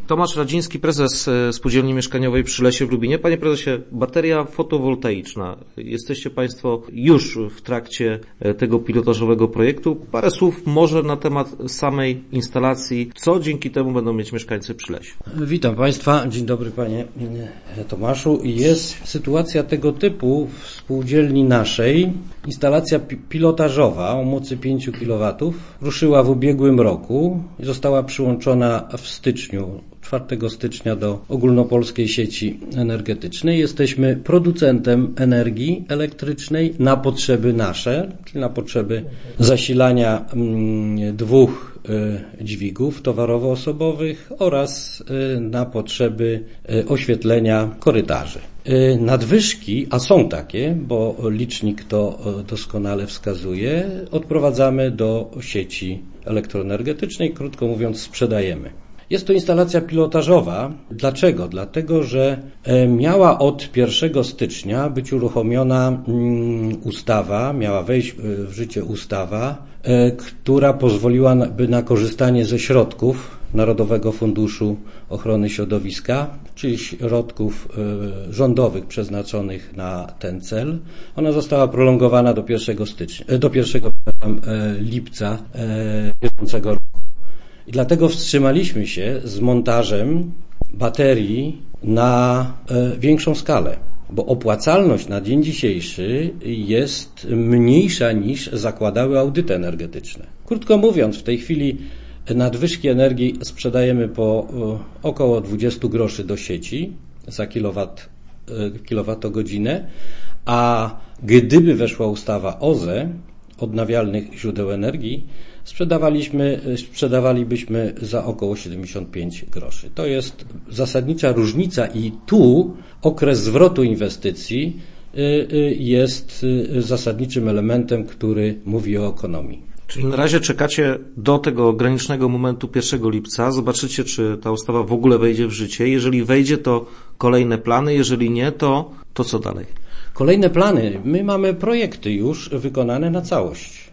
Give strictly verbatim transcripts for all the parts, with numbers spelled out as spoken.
Tomasz Radziński, prezes Spółdzielni Mieszkaniowej przy Lesie w Lubinie. Panie prezesie, bateria fotowoltaiczna. Jesteście Państwo już w trakcie tego pilotażowego projektu. Parę słów może na temat samej instalacji. Co dzięki temu będą mieć mieszkańcy Przylesia? Witam Państwa. Dzień dobry Panie Tomaszu. Jest sytuacja tego typu w spółdzielni naszej. Instalacja pilotażowa o mocy pięć kilowatów ruszyła w ubiegłym roku i została przyłączona w styczniu, czwartego stycznia do ogólnopolskiej sieci energetycznej. Jesteśmy producentem energii elektrycznej na potrzeby nasze, czyli na potrzeby zasilania mm, dwóch y, dźwigów towarowo-osobowych oraz y, na potrzeby y, oświetlenia korytarzy. Y, nadwyżki, a są takie, bo licznik to y, doskonale wskazuje, odprowadzamy do sieci elektroenergetycznej, krótko mówiąc sprzedajemy. Jest to instalacja pilotażowa. Dlaczego? Dlatego, że miała od pierwszego stycznia być uruchomiona ustawa, miała wejść w życie ustawa, która pozwoliłaby na korzystanie ze środków Narodowego Funduszu Ochrony Środowiska, czyli środków rządowych przeznaczonych na ten cel. Ona została prolongowana do pierwszego stycznia, do pierwszego lipca bieżącego roku. I dlatego wstrzymaliśmy się z montażem baterii na e, większą skalę, bo opłacalność na dzień dzisiejszy jest mniejsza niż zakładały audyty energetyczne. Krótko mówiąc, w tej chwili nadwyżki energii sprzedajemy po e, około dwadzieścia groszy do sieci za kilowat, e, kilowatogodzinę, a gdyby weszła ustawa O Z E, odnawialnych źródeł energii, sprzedawaliśmy, sprzedawalibyśmy za około siedemdziesiąt pięć groszy. To jest zasadnicza różnica i tu okres zwrotu inwestycji jest zasadniczym elementem, który mówi o ekonomii. Czyli na razie czekacie do tego granicznego momentu pierwszego lipca, zobaczycie, czy ta ustawa w ogóle wejdzie w życie. Jeżeli wejdzie, to kolejne plany, jeżeli nie, to, to co dalej? Kolejne plany. My mamy projekty już wykonane na całość,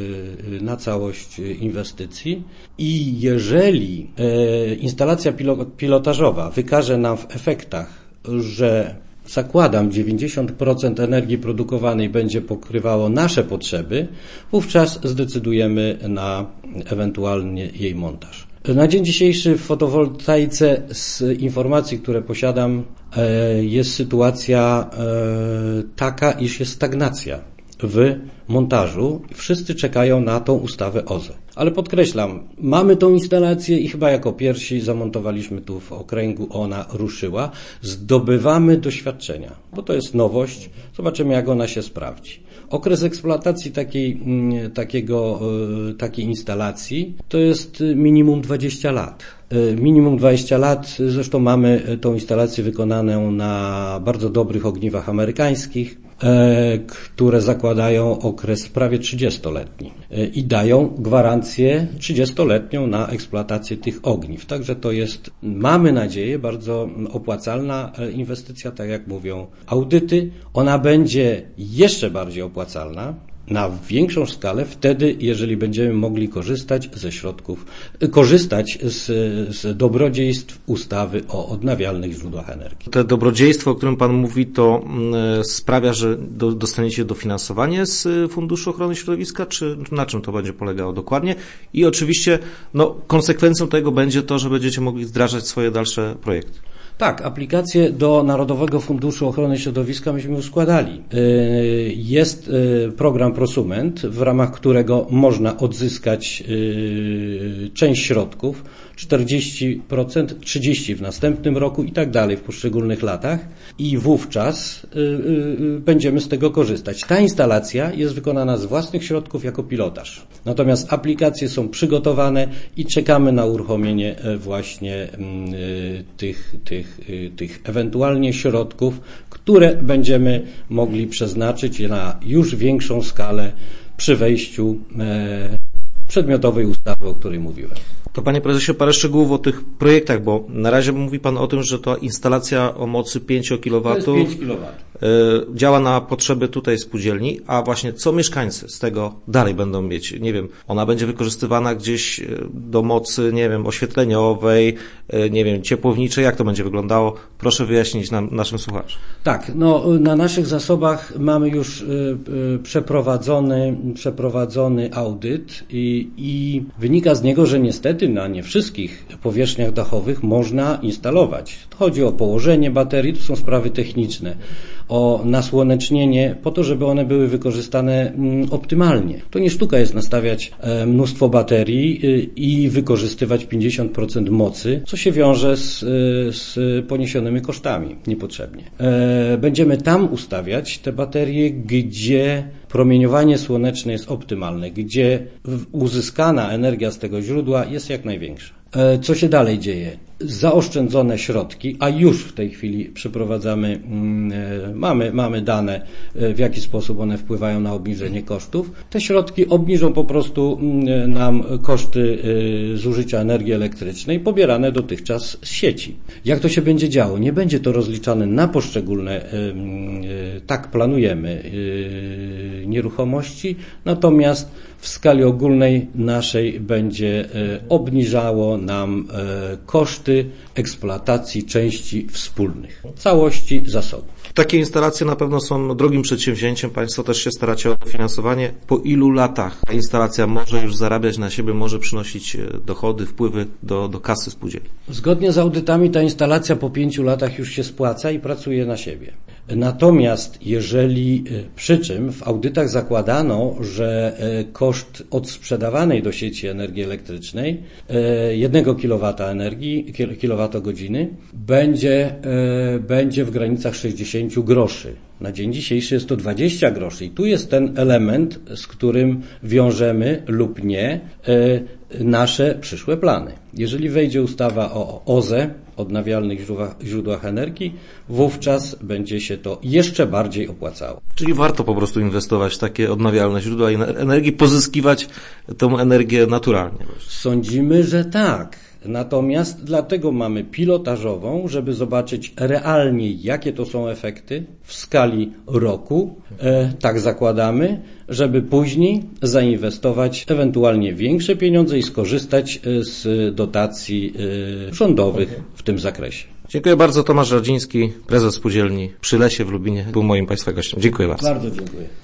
na całość inwestycji i jeżeli instalacja pilotażowa wykaże nam w efektach, że zakładam dziewięćdziesiąt procent energii produkowanej będzie pokrywało nasze potrzeby, wówczas zdecydujemy na ewentualnie jej montaż. Na dzień dzisiejszy w fotowoltaice z informacji, które posiadam, jest sytuacja taka, iż jest stagnacja w montażu. Wszyscy czekają na tą ustawę O Z E. Ale podkreślam, mamy tą instalację i chyba jako pierwsi zamontowaliśmy tu w okręgu, ona ruszyła. Zdobywamy doświadczenia, bo to jest nowość. Zobaczymy, jak ona się sprawdzi. Okres eksploatacji takiej, takiego, takiej instalacji to jest minimum dwadzieścia lat. Minimum dwadzieścia lat, zresztą mamy tą instalację wykonaną na bardzo dobrych ogniwach amerykańskich, które zakładają okres prawie trzydziestoletni i dają gwarancję trzydziestoletnią na eksploatację tych ogniw. Także to jest, mamy nadzieję, bardzo opłacalna inwestycja, tak jak mówią audyty. Ona będzie jeszcze bardziej opłacalna na większą skalę wtedy, jeżeli będziemy mogli korzystać ze środków, korzystać z, z dobrodziejstw ustawy o odnawialnych źródłach energii. To dobrodziejstwo, o którym Pan mówi, to sprawia, że do, dostaniecie dofinansowanie z Funduszu Ochrony Środowiska, czy na czym to będzie polegało dokładnie? I oczywiście no, konsekwencją tego będzie to, że będziecie mogli wdrażać swoje dalsze projekty. Tak, aplikację do Narodowego Funduszu Ochrony Środowiska myśmy już składali. Jest program Prosument, w ramach którego można odzyskać część środków, czterdzieści procent, trzydzieści procent w następnym roku i tak dalej w poszczególnych latach i wówczas będziemy z tego korzystać. Ta instalacja jest wykonana z własnych środków jako pilotaż. Natomiast aplikacje są przygotowane i czekamy na uruchomienie właśnie tych, tych, tych ewentualnie środków, które będziemy mogli przeznaczyć na już większą skalę przy wejściu przedmiotowej ustawy, o której mówiłem. To Panie Prezesie, parę szczegółów o tych projektach, bo na razie mówi Pan o tym, że to instalacja o mocy pięć kilowatów. To jest pięć kilowatów. działa na potrzeby tutaj spółdzielni, a właśnie co mieszkańcy z tego dalej będą mieć? Nie wiem, ona będzie wykorzystywana gdzieś do mocy, nie wiem, oświetleniowej, nie wiem, ciepłowniczej, jak to będzie wyglądało? Proszę wyjaśnić nam, naszym słuchaczom. Tak, no na naszych zasobach mamy już y, y, przeprowadzony, przeprowadzony audyt i, i wynika z niego, że niestety na nie wszystkich powierzchniach dachowych można instalować. Chodzi o położenie baterii, to są sprawy techniczne, o nasłonecznienie po to, żeby one były wykorzystane optymalnie. To nie sztuka jest nastawiać mnóstwo baterii i wykorzystywać pięćdziesiąt procent mocy, co się wiąże z, z poniesionymi kosztami niepotrzebnie. Będziemy tam ustawiać te baterie, gdzie promieniowanie słoneczne jest optymalne, gdzie uzyskana energia z tego źródła jest jak największa. Co się dalej dzieje? Zaoszczędzone środki, a już w tej chwili przeprowadzamy, mamy, mamy dane, w jaki sposób one wpływają na obniżenie kosztów. Te środki obniżą po prostu nam koszty zużycia energii elektrycznej pobierane dotychczas z sieci. Jak to się będzie działo? Nie będzie to rozliczane na poszczególne, tak planujemy, nieruchomości, natomiast w skali ogólnej naszej będzie obniżało nam koszty eksploatacji części wspólnych, całości zasobów. Takie instalacje na pewno są drogim przedsięwzięciem. Państwo też się staracie o dofinansowanie. Po ilu latach ta instalacja może już zarabiać na siebie, może przynosić dochody, wpływy do, do kasy spółdzielni? Zgodnie z audytami ta instalacja po pięciu latach już się spłaca i pracuje na siebie. Natomiast jeżeli, przy czym w audytach zakładano, że koszt odsprzedawanej do sieci energii elektrycznej jednego kilowata energii, kilowatogodziny będzie, będzie w granicach sześćdziesiąt groszy. Na dzień dzisiejszy jest to dwadzieścia groszy i tu jest ten element, z którym wiążemy lub nie nasze przyszłe plany. Jeżeli wejdzie ustawa o O Z E, odnawialnych źródłach, źródłach energii, wówczas będzie się to jeszcze bardziej opłacało. Czyli warto po prostu inwestować w takie odnawialne źródła energii, pozyskiwać tą energię naturalnie. Sądzimy, że tak. Natomiast dlatego mamy pilotażową, żeby zobaczyć realnie, jakie to są efekty w skali roku. E, tak zakładamy, żeby później zainwestować ewentualnie większe pieniądze i skorzystać z dotacji e, rządowych w tym zakresie. Dziękuję bardzo. Tomasz Radziński, prezes spółdzielni Przy Lesie w Lubinie, był moim Państwa gościem. Dziękuję bardzo. Bardzo dziękuję.